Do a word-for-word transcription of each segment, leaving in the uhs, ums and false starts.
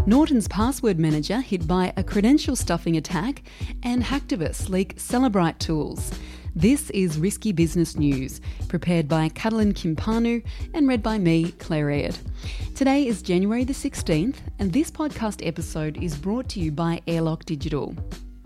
Norton's password manager hit by a credential stuffing attack, and hacktivists leak Cellebrite tools. This is Risky Business News, prepared by Catalin Kimpanu and read by me, Claire Aird. Today is January the sixteenth, and this podcast episode is brought to you by Airlock Digital.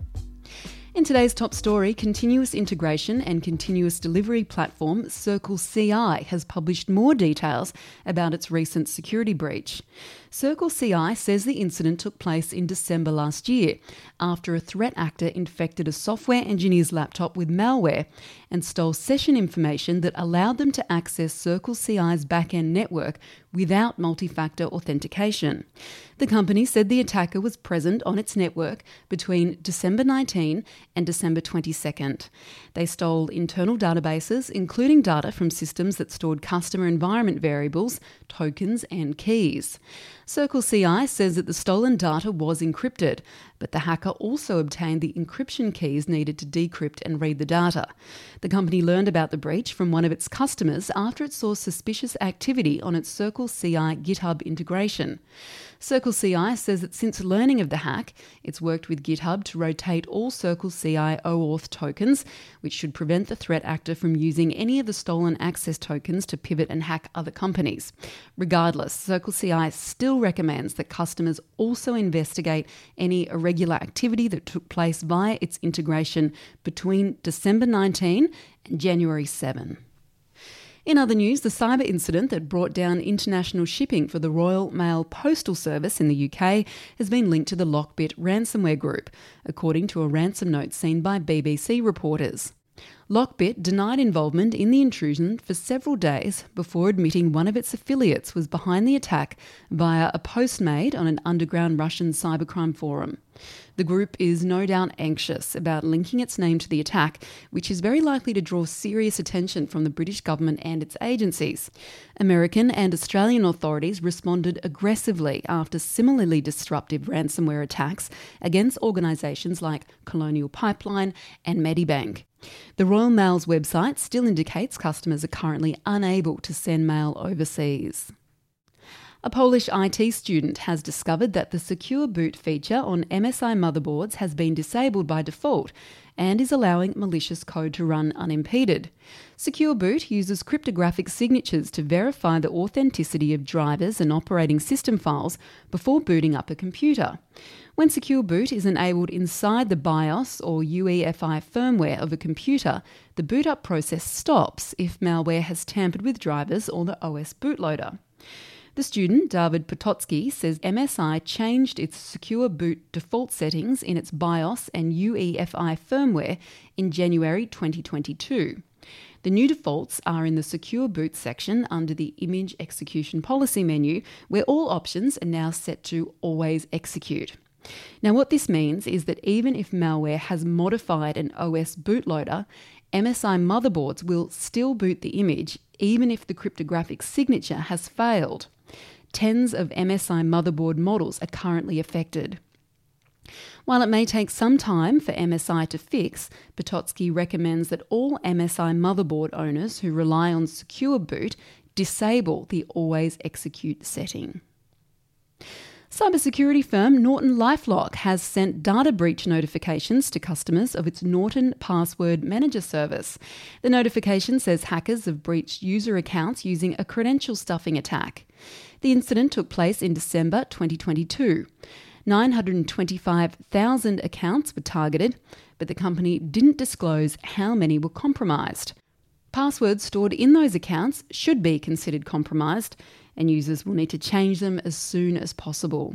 In today's top story, continuous integration and continuous delivery platform Circle C I has published more details about its recent security breach. Circle C I says the incident took place in December last year after a threat actor infected a software engineer's laptop with malware and stole session information that allowed them to access Circle C I's back-end network without multi-factor authentication. The company said the attacker was present on its network between December nineteenth and December twenty-second. They stole internal databases, including data from systems that stored customer environment variables, tokens and keys. Circle C I says that the stolen data was encrypted, but the hacker also obtained the encryption keys needed to decrypt and read the data. The company learned about the breach from one of its customers after it saw suspicious activity on its Circle C I GitHub integration. Circle C I says that since learning of the hack, it's worked with GitHub to rotate all Circle C I OAuth tokens, which should prevent the threat actor from using any of the stolen access tokens to pivot and hack other companies. Regardless, Circle C I still recommends that customers also investigate any irregular activity that took place via its integration between December nineteenth and January seventh. In other news, the cyber incident that brought down international shipping for the Royal Mail Postal Service in the U K has been linked to the Lockbit ransomware group, according to a ransom note seen by B B C reporters. Lockbit denied involvement in the intrusion for several days before admitting one of its affiliates was behind the attack via a post made on an underground Russian cybercrime forum. The group is no doubt anxious about linking its name to the attack, which is very likely to draw serious attention from the British government and its agencies. American and Australian authorities responded aggressively after similarly disruptive ransomware attacks against organisations like Colonial Pipeline and Medibank. The Royal Mail's website still indicates customers are currently unable to send mail overseas. A Polish I T student has discovered that the Secure Boot feature on M S I motherboards has been disabled by default and is allowing malicious code to run unimpeded. Secure Boot uses cryptographic signatures to verify the authenticity of drivers and operating system files before booting up a computer. When Secure Boot is enabled inside the BIOS or U E F I firmware of a computer, the boot up process stops if malware has tampered with drivers or the O S bootloader. The student, David Pototsky, says M S I changed its Secure Boot default settings in its BIOS and U E F I firmware in January twenty twenty-two. The new defaults are in the Secure Boot section under the Image Execution Policy menu, where all options are now set to Always Execute. Now, what this means is that even if malware has modified an O S bootloader, M S I motherboards will still boot the image even if the cryptographic signature has failed. Tens of M S I motherboard models are currently affected. While it may take some time for M S I to fix, Pototsky recommends that all M S I motherboard owners who rely on Secure Boot disable the Always Execute setting. Cybersecurity firm Norton LifeLock has sent data breach notifications to customers of its Norton Password Manager service. The notification says hackers have breached user accounts using a credential stuffing attack. The incident took place in December twenty twenty-two. nine hundred twenty-five thousand accounts were targeted, but the company didn't disclose how many were compromised. Passwords stored in those accounts should be considered compromised, and users will need to change them as soon as possible.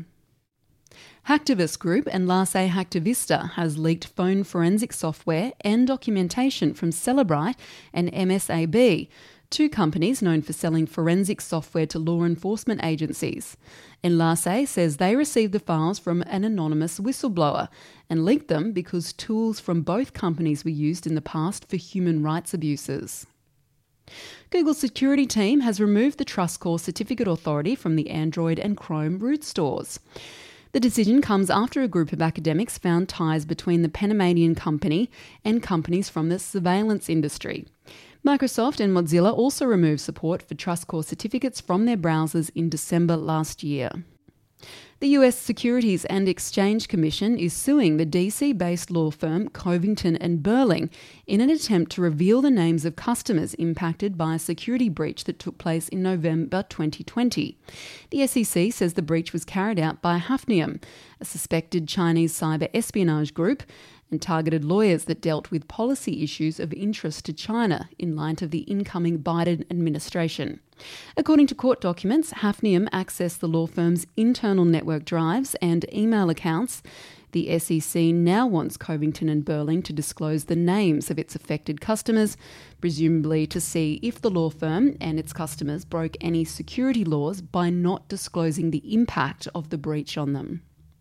Hacktivist Group and Lasse Hacktivista has leaked phone forensic software and documentation from Cellebrite and M S A B, two companies known for selling forensic software to law enforcement agencies. Enlace says they received the files from an anonymous whistleblower and leaked them because tools from both companies were used in the past for human rights abuses. Google's security team has removed the TrustCore certificate authority from the Android and Chrome root stores. The decision comes after a group of academics found ties between the Panamanian company and companies from the surveillance industry. Microsoft and Mozilla also removed support for TrustCore certificates from their browsers in December last year. The U S Securities and Exchange Commission is suing the D C-based law firm Covington and Burling in an attempt to reveal the names of customers impacted by a security breach that took place in November twenty twenty. The S E C says the breach was carried out by Hafnium, a suspected Chinese cyber espionage group, and targeted lawyers that dealt with policy issues of interest to China in light of the incoming Biden administration. According to court documents, Hafnium accessed the law firm's internal network drives and email accounts. The S E C now wants Covington and Burling to disclose the names of its affected customers, presumably to see if the law firm and its customers broke any security laws by not disclosing the impact of the breach on them.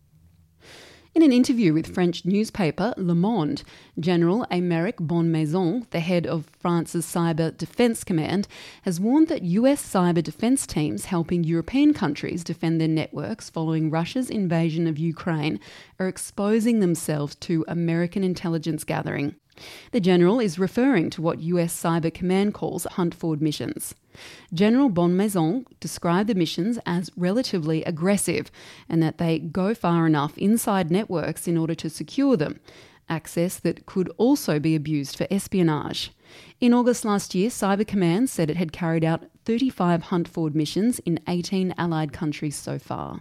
In an interview with French newspaper Le Monde, General Aymeric Bonmaison, the head of France's Cyber Defence Command, has warned that U S cyber defence teams helping European countries defend their networks following Russia's invasion of Ukraine are exposing themselves to American intelligence gathering. The general is referring to what U S Cyber Command calls hunt-forward missions. General Bonmaison described the missions as relatively aggressive and that they go far enough inside networks in order to secure them, access that could also be abused for espionage. In August last year, Cyber Command said it had carried out thirty-five hunt-forward missions in eighteen allied countries so far.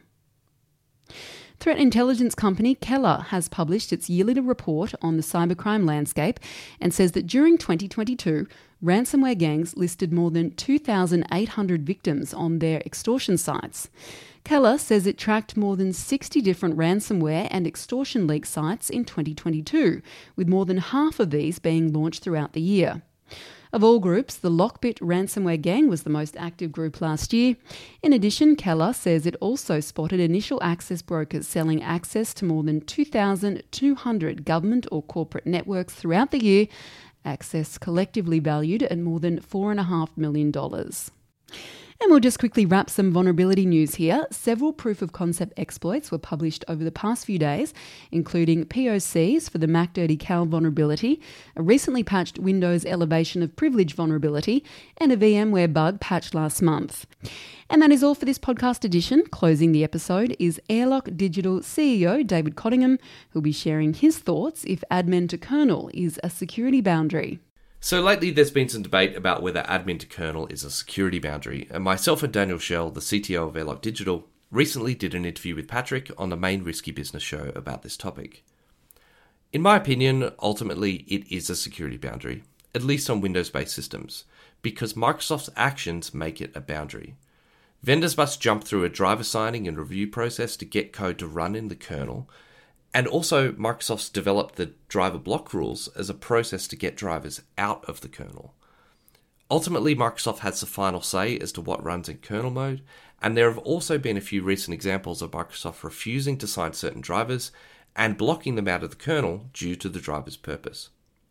Threat intelligence company Keller has published its yearly report on the cybercrime landscape and says that during twenty twenty-two, ransomware gangs listed more than two thousand eight hundred victims on their extortion sites. Keller says it tracked more than sixty different ransomware and extortion leak sites in twenty twenty-two, with more than half of these being launched throughout the year. Of all groups, the Lockbit ransomware gang was the most active group last year. In addition, Keller says it also spotted initial access brokers selling access to more than two thousand two hundred government or corporate networks throughout the year, access collectively valued at more than four point five million dollars. And we'll just quickly wrap some vulnerability news here. Several proof-of-concept exploits were published over the past few days, including P O Cs for the MacDirtyCal vulnerability, a recently patched Windows Elevation of Privilege vulnerability, and a VMware bug patched last month. And that is all for this podcast edition. Closing the episode is Airlock Digital C E O David Cottingham, who'll be sharing his thoughts if admin to kernel is a security boundary. So lately there's been some debate about whether admin to kernel is a security boundary, and myself and Daniel Schell, the C T O of Airlock Digital, recently did an interview with Patrick on the main Risky Business show about this topic. In my opinion, ultimately it is a security boundary, at least on Windows-based systems, because Microsoft's actions make it a boundary. Vendors must jump through a driver signing and review process to get code to run in the kernel. And also, Microsoft's developed the driver block rules as a process to get drivers out of the kernel. Ultimately, Microsoft has the final say as to what runs in kernel mode, and there have also been a few recent examples of Microsoft refusing to sign certain drivers and blocking them out of the kernel due to the driver's purpose.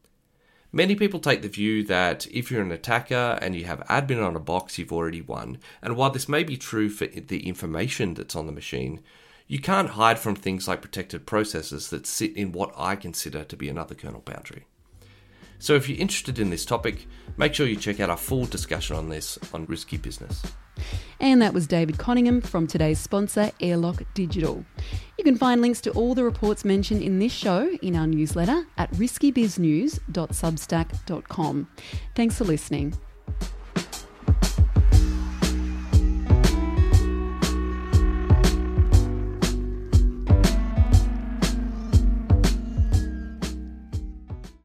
Many people take the view that if you're an attacker and you have admin on a box, you've already won, and while this may be true for the information that's on the machine, you can't hide from things like protected processes that sit in what I consider to be another kernel boundary. So if you're interested in this topic, make sure you check out our full discussion on this on Risky Business. And that was David Cottingham from today's sponsor, Airlock Digital. You can find links to all the reports mentioned in this show in our newsletter at risky biz news dot substack dot com. Thanks for listening.